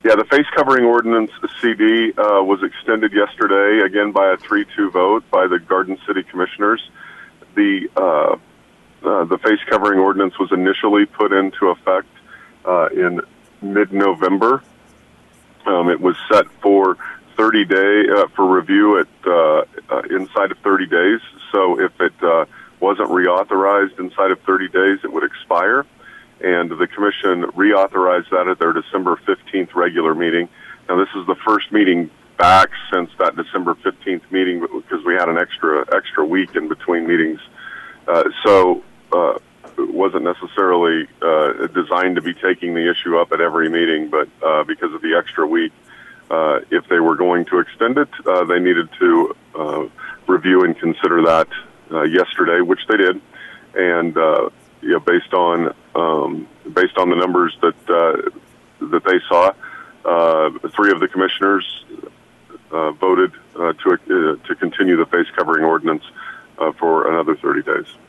Yeah, the face covering ordinance CD was extended yesterday, again by a 3-2 vote by the Garden City Commissioners. The face covering ordinance was initially put into effect in mid-November. It was set for 30-day for review at inside of 30 days. So if it wasn't reauthorized inside of 30 days, it would expire. And the Commission reauthorized that at their December 15th regular meeting. Now, this is the first meeting back since that December 15th meeting because we had an extra week in between meetings. So it wasn't necessarily designed to be taking the issue up at every meeting, but because of the extra week, if they were going to extend it, they needed to review and consider that yesterday, which they did. And based on the numbers that they saw, 3 of the commissioners voted to continue the face covering ordinance for another 30 days.